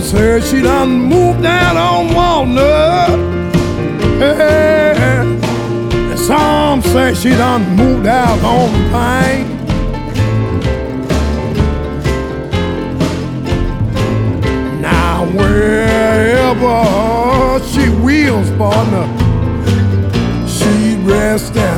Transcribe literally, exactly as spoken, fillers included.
Said she done moved down on Walnut. Hey, and some say she done moved out on Pine. Now wherever she wheels, partner, she rests